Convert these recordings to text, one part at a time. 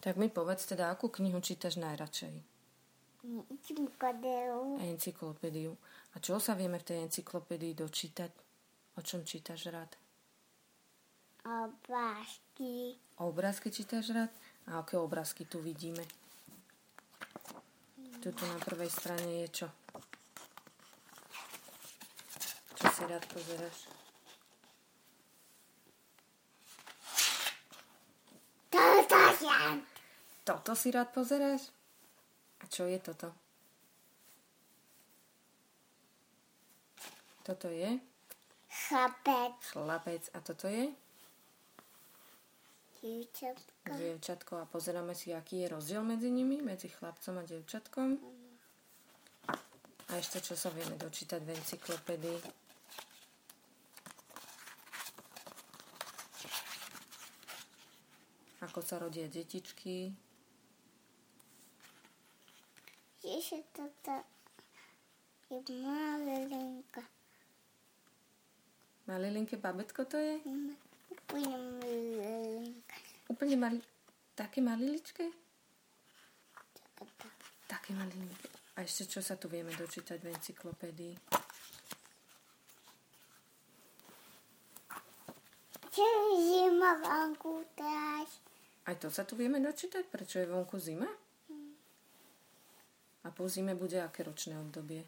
Tak mi povedz teda, akú knihu čítaš najradšej? Encyklopédiu. A čo sa vieme v tej encyklopédii dočítať? O čom čítaš rád? Obrázky. Obrázky čítaš rád? A aké obrázky tu vidíme? Tuto na prvej strane je čo? Čo si rád pozeráš? Toto si rád pozeráš? A čo je toto? Toto je? Chlapec. Chlapec. A toto je? Dievčatko. Dievčatko. A pozeráme si, aký je rozdiel medzi nimi, medzi chlapcom a dievčatkom. A ešte čo sa vieme dočítať v encyklopédii? Ako sa rodia detičky. Ježe, toto je malilinka. Malilinké babetko to je? Úplne malilinka. Úplne také maliličké? Taká. Také malilinké. A ešte čo sa tu vieme dočítať v encyklopédii? Čo je zima vonku teraz? Aj to sa tu vieme dočítať? Prečo je vonku zima? A po zime bude aké ročné obdobie?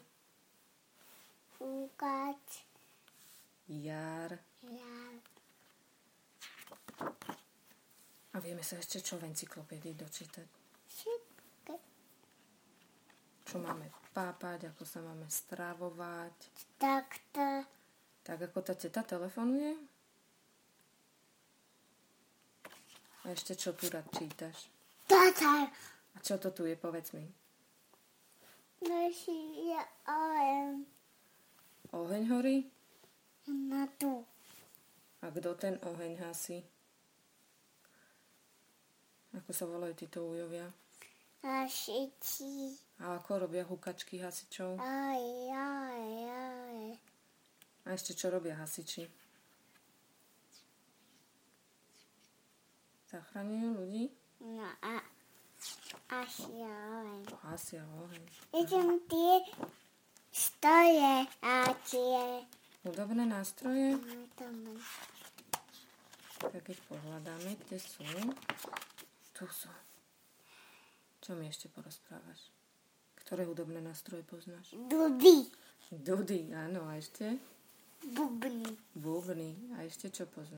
Fúkať. Jar. Jar. A vieme sa ešte čo v encyklopédii dočítať? Všetko. Čo máme pápať, ako sa máme stravovať. Takto. Tak ako tá teta telefonuje? A ešte čo tu rád čítaš? Tata. A čo to tu je, povedz mi? Naši je ohem. Oheň horí? Na tu. A kto ten oheň hasí? Ako sa volajú títo ujovia? Hasiči. A ako robia hukačky hasičov? Aj. A ešte čo robia hasiči? Zachraňujú ľudí? No a asi ohem. Hasia oheň. Idem tie stoje a tie. Hudobné nástroje? Tam. Tak keď pohľadáme, kde sú? Tu sú. Čo mi ešte porozprávaš? Ktoré hudobné nástroje poznáš? Dudy. Dudy, áno. A ešte? Bubny. Bubny. A ešte čo poznáš?